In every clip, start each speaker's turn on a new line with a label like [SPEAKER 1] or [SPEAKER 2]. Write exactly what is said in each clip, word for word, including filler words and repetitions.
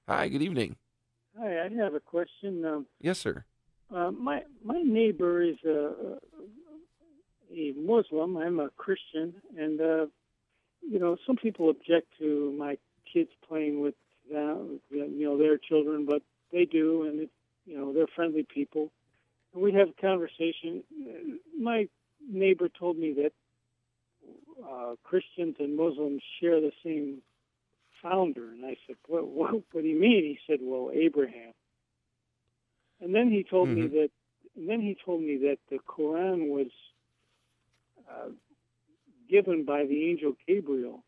[SPEAKER 1] Hi, good evening.
[SPEAKER 2] Hi, I have a question. Um,
[SPEAKER 1] Yes, sir.
[SPEAKER 2] uh, my my neighbor is a, a Muslim. I'm a Christian, and uh, you know, some people object to my kids playing with them, you know, their children, but they do, and it, you know, they're friendly people. And we have a conversation. My neighbor told me that uh, Christians and Muslims share the same founder, and I said, "What? What, what do you mean?" He said, "Well, Abraham." And then he told me
[SPEAKER 1] hmm
[SPEAKER 2] that, and then he told me that the Quran was uh, given by the angel Gabriel.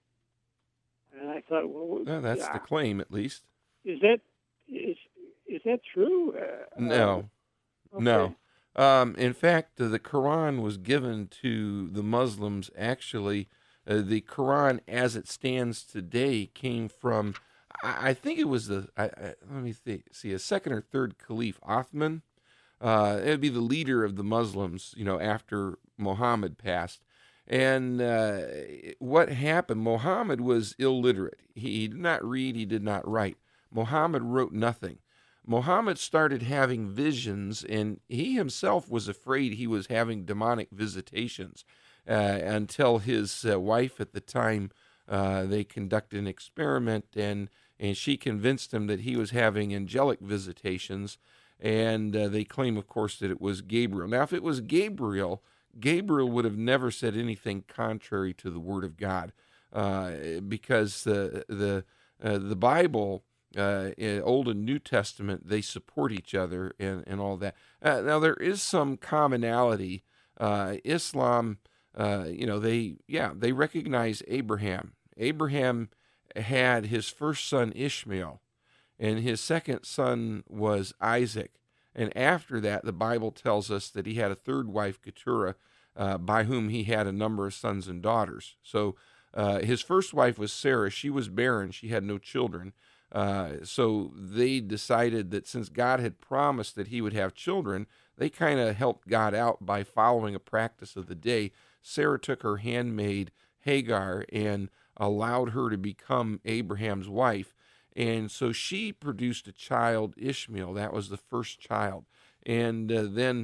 [SPEAKER 2] And I thought, well,
[SPEAKER 1] Well, that's the
[SPEAKER 2] yeah,
[SPEAKER 1] claim, at least.
[SPEAKER 2] is that is is that true? Uh, uh,
[SPEAKER 1] No, no.
[SPEAKER 2] okay,
[SPEAKER 1] Um, in fact, uh, the Quran was given to the Muslims. Actually, uh, the Quran, as it stands today, came from, I, I think it was the, I, I, let me think, see, a second or third Caliph, Othman. Uh, it would be the leader of the Muslims, you know, after Muhammad passed. And uh, what happened? Muhammad was illiterate. He, he did not read, he did not write. Muhammad wrote nothing. Muhammad started having visions, and he himself was afraid he was having demonic visitations uh, until his uh, wife at the time, uh, they conducted an experiment, and, and she convinced him that he was having angelic visitations, and uh, they claim, of course, that it was Gabriel. Now, if it was Gabriel, Gabriel would have never said anything contrary to the Word of God, uh, because the the uh, the Bible, uh, Old and New Testament, they support each other and and all that. Uh, now, there is some commonality. Uh, Islam, uh, you know, they yeah they recognize Abraham. Abraham had his first son Ishmael, and his second son was Isaac. And after that, the Bible tells us that he had a third wife, Keturah, uh, by whom he had a number of sons and daughters. So uh, his first wife was Sarah. She was barren, she had no children. Uh, so they decided that since God had promised that he would have children, they kind of helped God out by following a practice of the day. Sarah took her handmaid, Hagar, and allowed her to become Abraham's wife. And so she produced a child, Ishmael. That was the first child. And uh, then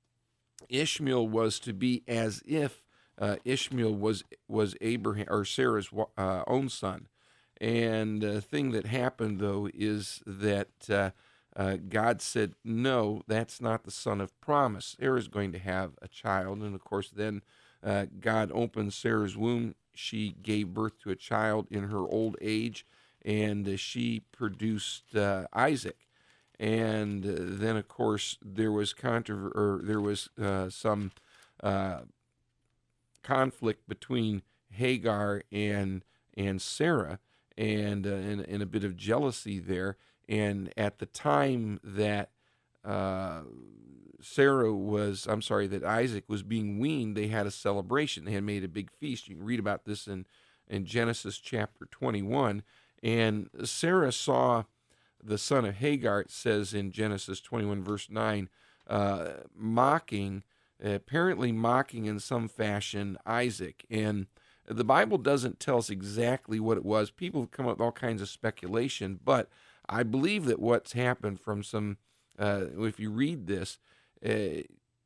[SPEAKER 1] Ishmael was to be as if uh, Ishmael was was Abraham or Sarah's uh, own son. And the thing that happened, though, is that uh, uh, God said, no, that's not the son of promise. Sarah's going to have a child. And of course, then uh, God opened Sarah's womb. She gave birth to a child in her old age, and uh, she produced uh, Isaac. And uh, then, of course, there was controver- or there was uh, some uh, conflict between Hagar and and Sarah, and, uh, and and a bit of jealousy there. And at the time that uh, Sarah was, I'm sorry, that Isaac was being weaned, they had a celebration. They had made a big feast. You can read about this in in Genesis chapter twenty-one. And Sarah saw the son of Hagar, it says in Genesis twenty-one, verse nine, uh, mocking, apparently mocking in some fashion Isaac. And the Bible doesn't tell us exactly what it was. People have come up with all kinds of speculation, but I believe that what's happened from some, uh, if you read this, uh,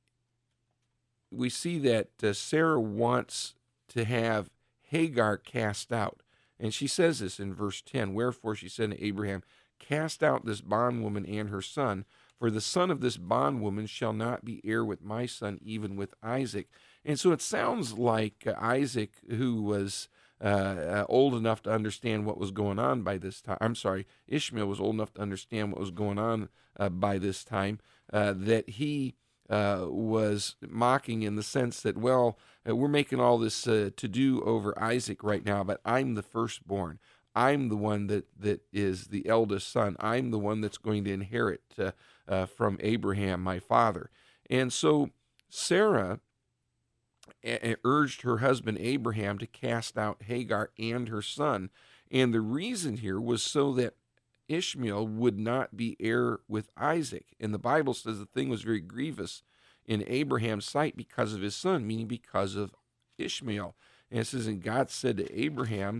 [SPEAKER 1] we see that uh, Sarah wants to have Hagar cast out. And she says this in verse ten, wherefore she said to Abraham, cast out this bondwoman and her son, for the son of this bondwoman shall not be heir with my son, even with Isaac. And so it sounds like uh, Isaac, who was uh, uh, old enough to understand what was going on by this time, I'm sorry, Ishmael was old enough to understand what was going on uh, by this time, uh, that he uh, was mocking in the sense that, well, uh, we're making all this uh, to do over Isaac right now, but I'm the firstborn. I'm the one that, that is the eldest son. I'm the one that's going to inherit uh, uh, from Abraham, my father. And so Sarah a- urged her husband Abraham to cast out Hagar and her son. And the reason here was so that Ishmael would not be heir with Isaac. And the Bible says the thing was very grievous in Abraham's sight because of his son, meaning because of Ishmael. And it says, and God said to Abraham,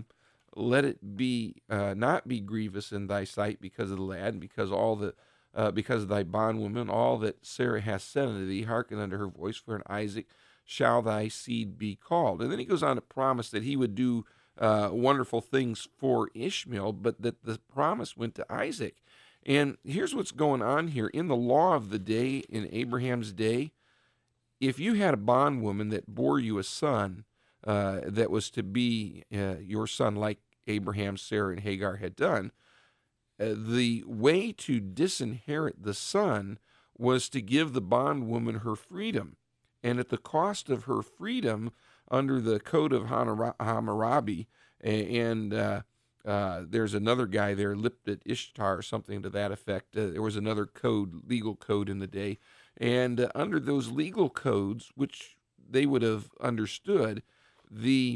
[SPEAKER 1] let it be uh, not be grievous in thy sight because of the lad, and because all the uh, because of thy bondwoman, all that Sarah hath said unto thee, hearken unto her voice, for in Isaac shall thy seed be called. And then he goes on to promise that he would do uh, wonderful things for Ishmael, but that the promise went to Isaac. And here's what's going on here. In the law of the day, in Abraham's day, if you had a bondwoman that bore you a son uh, that was to be uh, your son, like Abraham, Sarah, and Hagar had done, uh, the way to disinherit the son was to give the bondwoman her freedom. And at the cost of her freedom, under the Code of Hammurabi, and uh, uh, there's another guy there, Lipit Ishtar, or something to that effect. Uh, there was another code, legal code in the day. And uh, under those legal codes, which they would have understood, the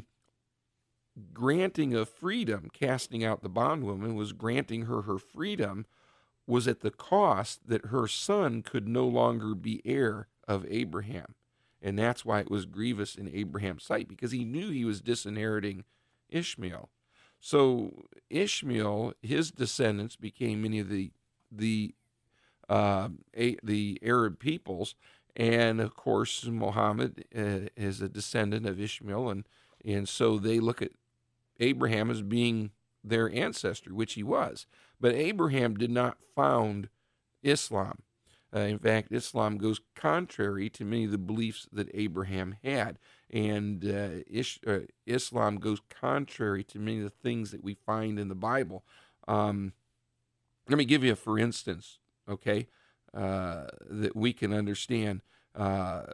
[SPEAKER 1] granting of freedom, casting out the bondwoman, was granting her her freedom, was at the cost that her son could no longer be heir of Abraham. And that's why it was grievous in Abraham's sight, because he knew he was disinheriting Ishmael. So Ishmael, his descendants became many of the the uh, a, the Arab peoples, and of course Muhammad uh, is a descendant of Ishmael, and and so they look at Abraham as being their ancestor, which he was. But Abraham did not found Islam. Uh, in fact, Islam goes contrary to many of the beliefs that Abraham had. And uh, Ish, uh, Islam goes contrary to many of the things that we find in the Bible. Um, let me give you a for instance, okay, uh, that we can understand. Uh,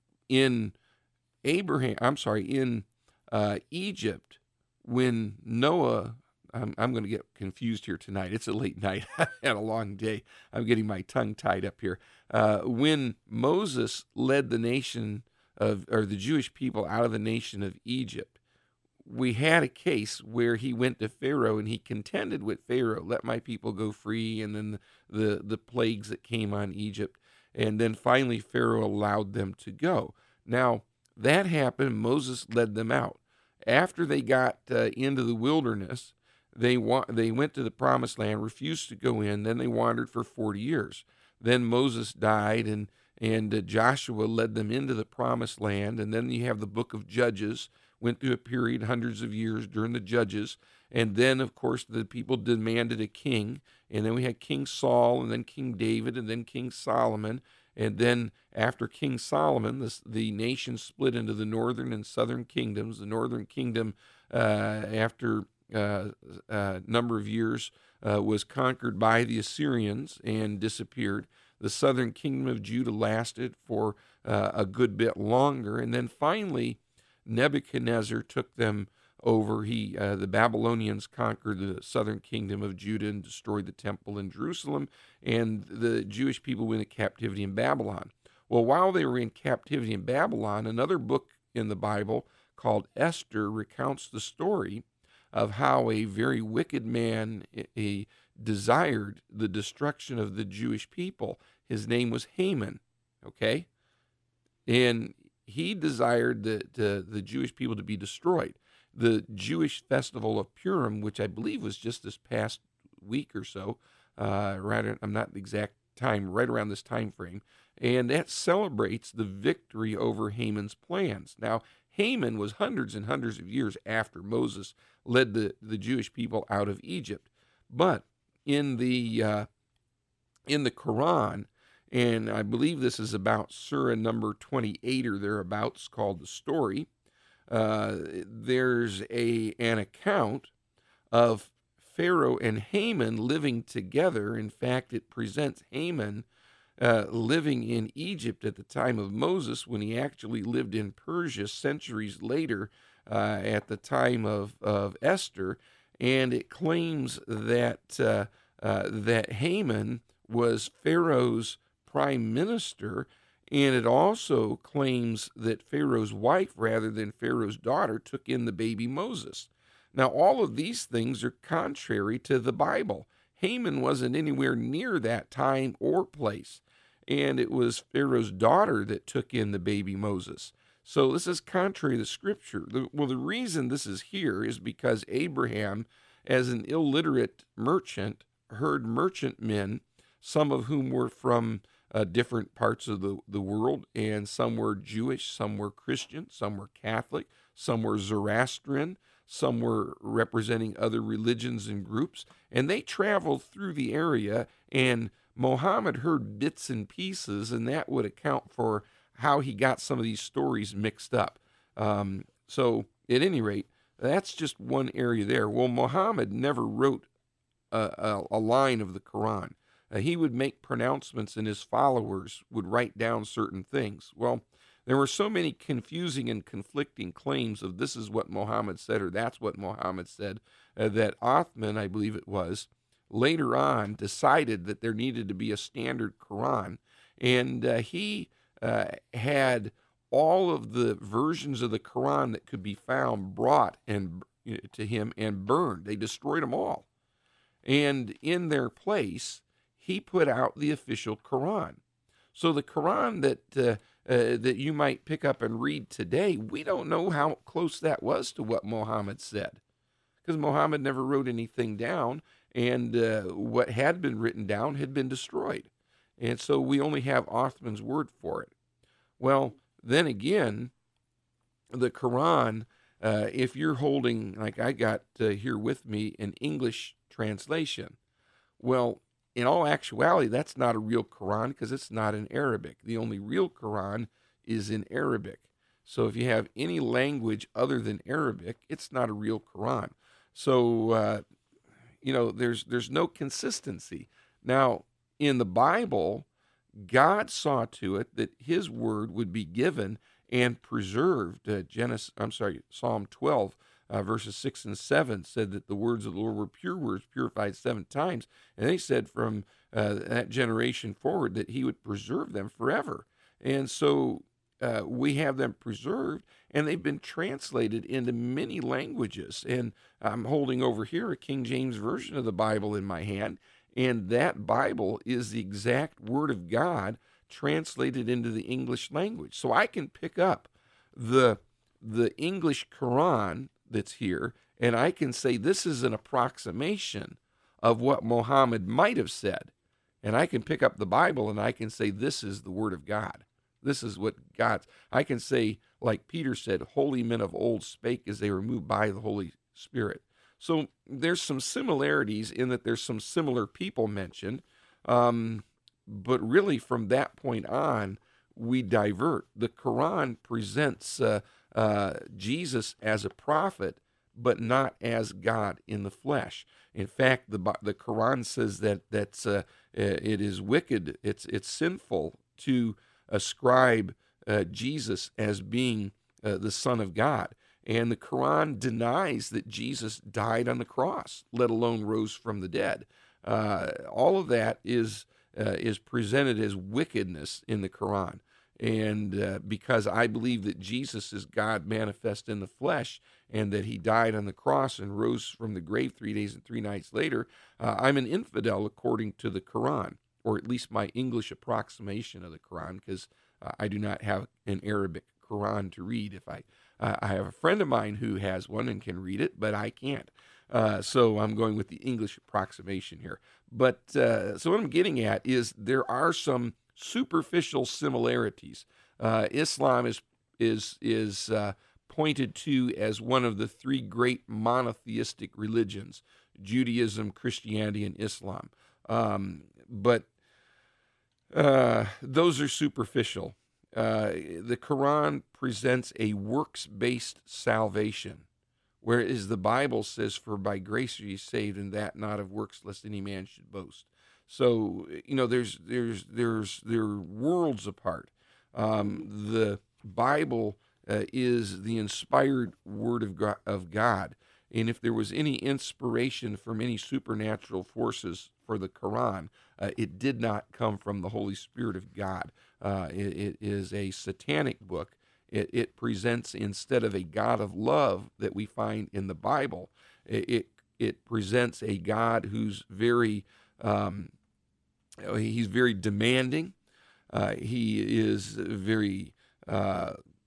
[SPEAKER 1] in Abraham, I'm sorry, in uh, Egypt, when Noah, I'm, I'm going to get confused here tonight. It's a late night. I had a long day. I'm getting my tongue tied up here. Uh, when Moses led the nation of, or the Jewish people out of the nation of Egypt, we had a case where he went to Pharaoh and he contended with Pharaoh, let my people go free, and then the, the, the plagues that came on Egypt. And then finally Pharaoh allowed them to go. Now, that happened. Moses led them out. After they got uh, into the wilderness, They wa- they went to the promised land, refused to go in. Then they wandered for forty years. Then Moses died, and and uh, Joshua led them into the promised land. And then you have the book of Judges, went through a period, hundreds of years during the Judges. And then, of course, the people demanded a king. And then we had King Saul, and then King David, and then King Solomon. And then after King Solomon, the, the nation split into the northern and southern kingdoms. The northern kingdom, uh, after Uh, uh, number of years, uh, was conquered by the Assyrians and disappeared. The southern kingdom of Judah lasted for uh, a good bit longer, and then finally Nebuchadnezzar took them over. He, uh, the Babylonians conquered the southern kingdom of Judah and destroyed the temple in Jerusalem, and the Jewish people went into captivity in Babylon. Well, while they were in captivity in Babylon, another book in the Bible called Esther recounts the story of how a very wicked man a, desired the destruction of the Jewish people. His name was Haman, okay? And he desired the, the, the Jewish people to be destroyed. The Jewish festival of Purim, which I believe was just this past week or so, uh, right, I'm not the exact time, right around this time frame, and that celebrates the victory over Haman's plans. Now, Haman was hundreds and hundreds of years after Moses led the, the Jewish people out of Egypt. But in the uh, in the Quran, and I believe this is about Surah number twenty-eight or thereabouts, called The Story, uh, there's a an account of Pharaoh and Haman living together. In fact, it presents Haman Uh, living in Egypt at the time of Moses, when he actually lived in Persia centuries later uh, at the time of, of Esther. And it claims that uh, uh, that Haman was Pharaoh's prime minister, and it also claims that Pharaoh's wife, rather than Pharaoh's daughter, took in the baby Moses. Now, all of these things are contrary to the Bible. Haman wasn't anywhere near that time or place, and it was Pharaoh's daughter that took in the baby Moses. So this is contrary to Scripture. The, well, the reason this is here is because Abraham, as an illiterate merchant, heard merchantmen, some of whom were from uh, different parts of the, the world, and some were Jewish, some were Christian, some were Catholic, some were Zoroastrian, some were representing other religions and groups, and they traveled through the area, and Muhammad heard bits and pieces, and that would account for how he got some of these stories mixed up. Um, so, at any rate, that's just one area there. Well, Muhammad never wrote a, a, a line of the Quran. Uh, he would make pronouncements, and his followers would write down certain things. Well, there were so many confusing and conflicting claims of this is what Muhammad said or that's what Muhammad said uh, that Othman, I believe it was, later on decided that there needed to be a standard Quran, and uh, he uh, had all of the versions of the Quran that could be found brought and uh, to him and burned. They destroyed them all. And in their place, he put out the official Quran. So the Quran that uh, uh, that you might pick up and read today, we don't know how close that was to what Muhammad said, because Muhammad never wrote anything down, and uh, what had been written down had been destroyed. And so we only have Othman's word for it. Well, then again, the Quran, uh, if you're holding, like I got uh, here with me, an English translation, well, in all actuality, that's not a real Quran because it's not in Arabic. The only real Quran is in Arabic. So if you have any language other than Arabic, it's not a real Quran. So, uh, you know, there's there's no consistency. Now, in the Bible, God saw to it that his word would be given and preserved. Uh, Genesis, I'm sorry, Psalm twelve, uh, verses six and seven said that the words of the Lord were pure words, purified seven times. And they said from uh, that generation forward that he would preserve them forever. And so uh, we have them preserved, and they've been translated into many languages. And I'm holding over here a King James Version of the Bible in my hand, and that Bible is the exact Word of God translated into the English language. So I can pick up the the English Quran that's here, and I can say this is an approximation of what Muhammad might have said. And I can pick up the Bible, and I can say this is the Word of God. This is what God's. I can say, like Peter said, holy men of old spake as they were moved by the Holy Spirit. So there's some similarities in that there's some similar people mentioned, um, but really from that point on, we divert. The Quran presents uh, uh, Jesus as a prophet, but not as God in the flesh. In fact, the the Quran says that that's uh, it is wicked, it's it's sinful to ascribe uh, Jesus as being uh, the Son of God. And the Quran denies that Jesus died on the cross, let alone rose from the dead. Uh, all of that is uh, is presented as wickedness in the Quran. And uh, because I believe that Jesus is God manifest in the flesh and that he died on the cross and rose from the grave three days and three nights later, uh, I'm an infidel according to the Quran, or at least my English approximation of the Quran, because uh, I do not have an Arabic Quran to read. If I uh, I have a friend of mine who has one and can read it, but I can't. Uh, so I'm going with the English approximation here. But uh, so what I'm getting at is there are some superficial similarities. Uh, Islam is is is uh, pointed to as one of the three great monotheistic religions: Judaism, Christianity, and Islam. Um, but uh, those are superficial. Uh, the Quran presents a works-based salvation, whereas the Bible says, "For by grace are ye saved, and that not of works, lest any man should boast." So you know, there's there's there's they're worlds apart. Um, the Bible uh, is the inspired Word of God, of God, and if there was any inspiration from any supernatural forces for the Quran, uh, it did not come from the Holy Spirit of God. Uh, it, it is a satanic book. It, it presents, instead of a God of love that we find in the Bible, it it, it presents a God who's very um, he's very demanding. Uh, he is very uh,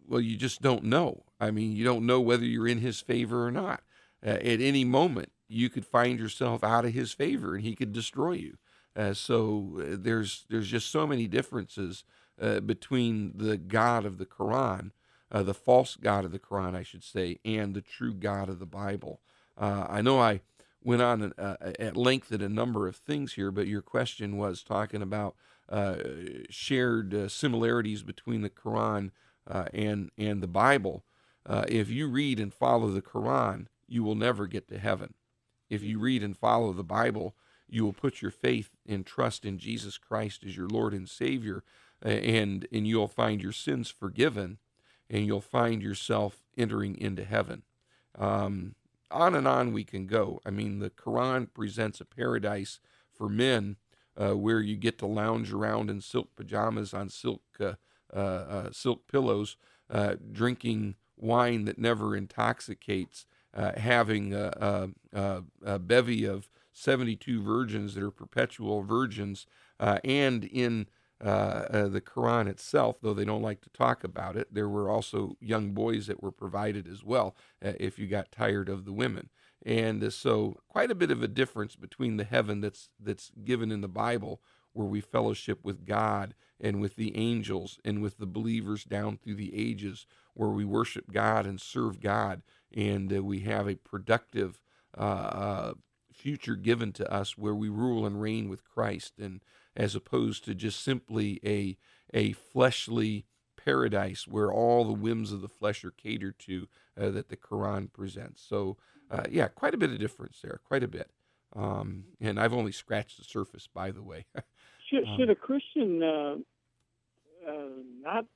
[SPEAKER 1] well, you just don't know. I mean, you don't know whether you're in his favor or not. Uh, at any moment, you could find yourself out of his favor, and he could destroy you. Uh, so uh, there's there's just so many differences uh, between the God of the Quran, uh, the false God of the Quran, I should say, and the true God of the Bible. Uh, I know I went on uh, at length at a number of things here, but your question was talking about uh, shared uh, similarities between the Quran uh, and and the Bible. Uh, if you read and follow the Quran, you will never get to heaven. If you read and follow the Bible, you will put your faith and trust in Jesus Christ as your Lord and Savior, and and you'll find your sins forgiven, and you'll find yourself entering into heaven. Um, on and on we can go. I mean, the Quran presents a paradise for men uh, where you get to lounge around in silk pajamas on silk uh, uh, uh, silk pillows, uh, drinking wine that never intoxicates, uh, having a, a, a, a bevy of seventy-two virgins that are perpetual virgins, uh, and in uh, uh, the Quran itself, though they don't like to talk about it, there were also young boys that were provided as well uh, if you got tired of the women. And uh, so quite a bit of a difference between the heaven that's that's given in the Bible, where we fellowship with God and with the angels and with the believers down through the ages, where we worship God and serve God, and uh, we have a productive uh, uh, future given to us where we rule and reign with Christ, and as opposed to just simply a a fleshly paradise where all the whims of the flesh are catered to, uh, that the Quran presents. So, uh, yeah, quite a bit of difference there, quite a bit. Um, and I've only scratched the surface, by the way.
[SPEAKER 2] Should,
[SPEAKER 1] um,
[SPEAKER 2] should a Christian uh, uh, not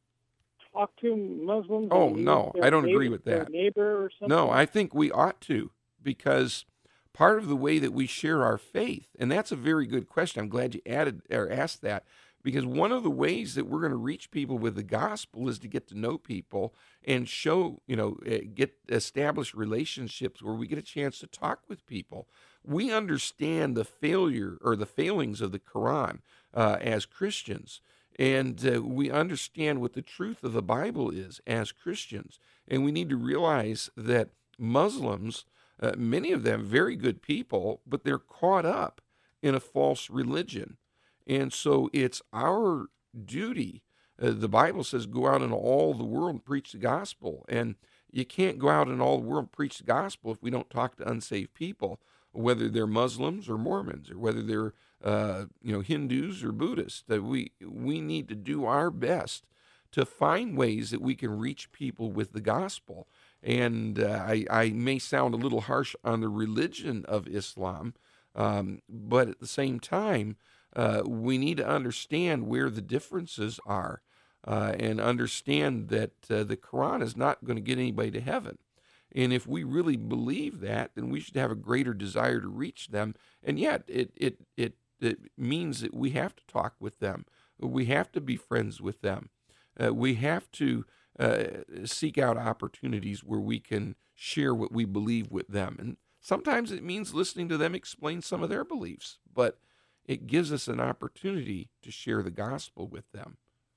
[SPEAKER 2] talk to Muslims?
[SPEAKER 1] oh,
[SPEAKER 2] and even
[SPEAKER 1] no,
[SPEAKER 2] their
[SPEAKER 1] I don't
[SPEAKER 2] neighbor,
[SPEAKER 1] agree with
[SPEAKER 2] their
[SPEAKER 1] that.
[SPEAKER 2] neighbor or something?
[SPEAKER 1] No, I think we ought to, because part of the way that we share our faith, and that's a very good question. I'm glad you added or asked that, because one of the ways that we're going to reach people with the gospel is to get to know people and show, you know, eh, get establish relationships where we get a chance to talk with people. We understand the failure or the failings of the Quran uh, as Christians, and uh, we understand what the truth of the Bible is as Christians, and we need to realize that Muslims, Uh, many of them very good people, but they're caught up in a false religion. And so it's our duty. Uh, the Bible says, go out into all the world and preach the gospel. And you can't go out in all the world and preach the gospel if we don't talk to unsaved people, whether they're Muslims or Mormons, or whether they're uh, you know, Hindus or Buddhists. That we we need to do our best to find ways that we can reach people with the gospel. And uh, I, I may sound a little harsh on the religion of Islam, um, but at the same time, uh, we need to understand where the differences are, uh, and understand that uh, the Quran is not going to get anybody to heaven. And if we really believe that, then we should have a greater desire to reach them. And yet, it it it, it means that we have to talk with them. We have to be friends with them. Uh, we have to Uh, seek out opportunities where we can share what we believe with them. And sometimes it means listening to them explain some of their beliefs, but it gives us an opportunity to share the gospel with them.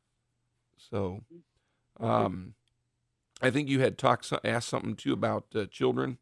[SPEAKER 1] So um, I think you had talked, asked something too about uh, children.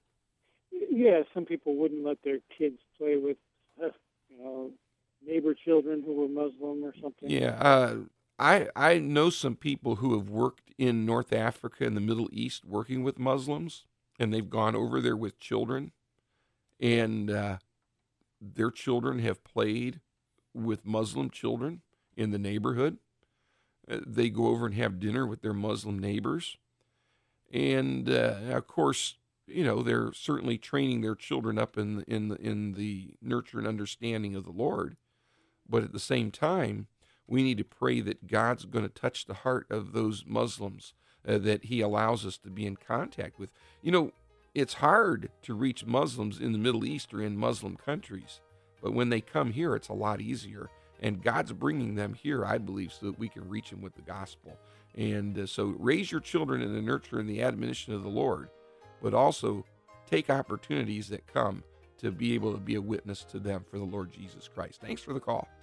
[SPEAKER 2] Yeah, some people wouldn't let their kids play with, uh, you know, neighbor children who were Muslim or something.
[SPEAKER 1] Yeah, uh, I I know some people who have worked in North Africa and the Middle East working with Muslims, and they've gone over there with children, and uh, their children have played with Muslim children in the neighborhood. Uh, they go over and have dinner with their Muslim neighbors, and uh, of course, you know, they're certainly training their children up in in in the nurture and understanding of the Lord, but at the same time, we need to pray that God's going to touch the heart of those Muslims uh, that he allows us to be in contact with. You know, it's hard to reach Muslims in the Middle East or in Muslim countries, but when they come here, it's a lot easier. And God's bringing them here, I believe, so that we can reach them with the gospel. And uh, so raise your children in the nurture and the admonition of the Lord, but also take opportunities that come to be able to be a witness to them for the Lord Jesus Christ. Thanks for the call.